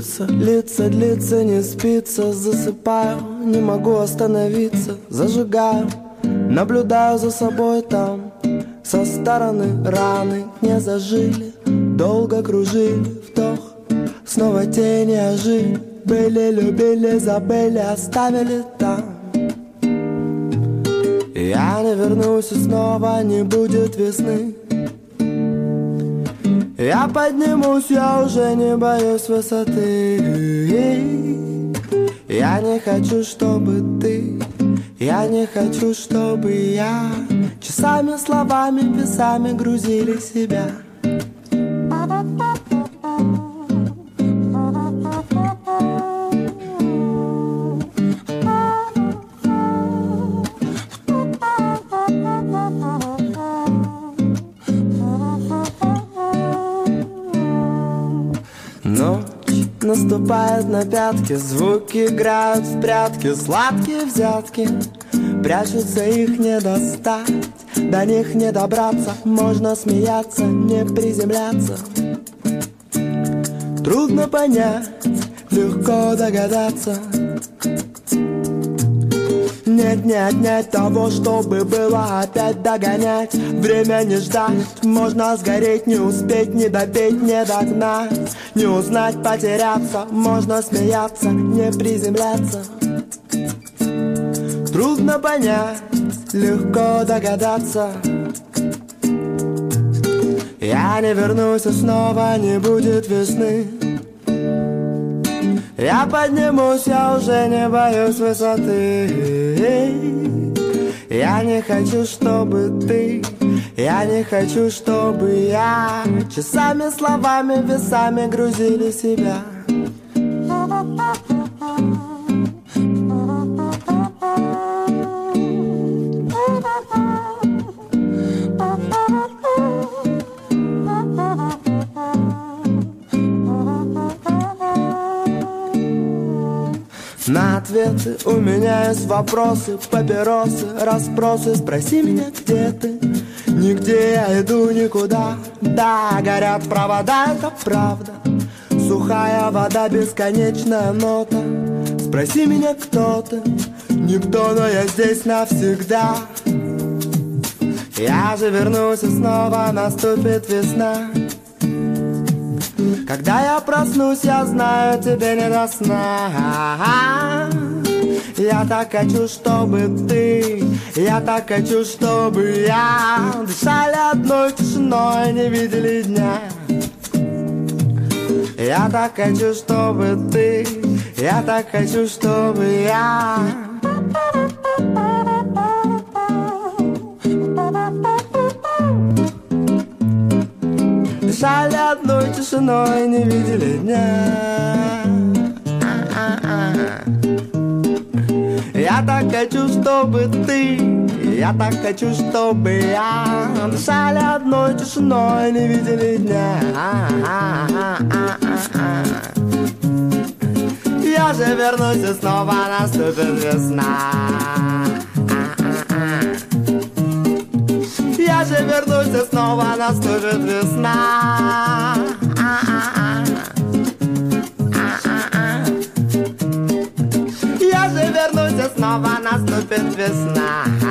длится, литься, длится, не спится. Засыпаю, не могу остановиться. Зажигаю, наблюдаю за собой там. Со стороны раны не зажили, долго кружили, вдох, снова тени ожили. Были, любили, забыли, оставили там. Я не вернусь и снова не будет весны. Я поднимусь, я уже не боюсь высоты. Я не хочу, чтобы ты, я не хочу, чтобы я часами, словами, весами грузили себя. Наступает на пятки, звуки играют в прятки, сладкие взятки, прячутся, их не достать, до них не добраться. Можно смеяться, не приземляться. Трудно понять, легко догадаться. Нет, не отнять того, чтобы было опять догонять. Время не ждать, можно сгореть, не успеть, не допеть, не догнать. Не узнать, потеряться, можно смеяться, не приземляться. Трудно понять, легко догадаться. Я не вернусь, и снова не будет весны. Я поднимусь, я уже не боюсь высоты. Я не хочу, чтобы ты, я не хочу, чтобы я часами, словами, весами грузили себя. На ответы у меня есть вопросы, папиросы, расспросы. Спроси меня, где ты? Нигде я иду никуда. Да, горят провода, это правда. Сухая вода, бесконечная нота. Спроси меня, кто ты? Никто, но я здесь навсегда. Я же вернусь, и снова наступит весна. Когда я проснусь, я знаю, тебе не до сна. Я так хочу, чтобы ты, я так хочу, чтобы я дышали одной тишиной, не видели дня. Я так хочу, чтобы ты, я так хочу, чтобы я дышали одной тишиной, не видели дня. Я так хочу, чтобы ты, я так хочу, чтобы я дышали одной тишиной, не видели дня. Я же вернусь, и снова наступит весна. Я же вернусь, и снова наступит весна. Я же вернусь, и снова наступит весна.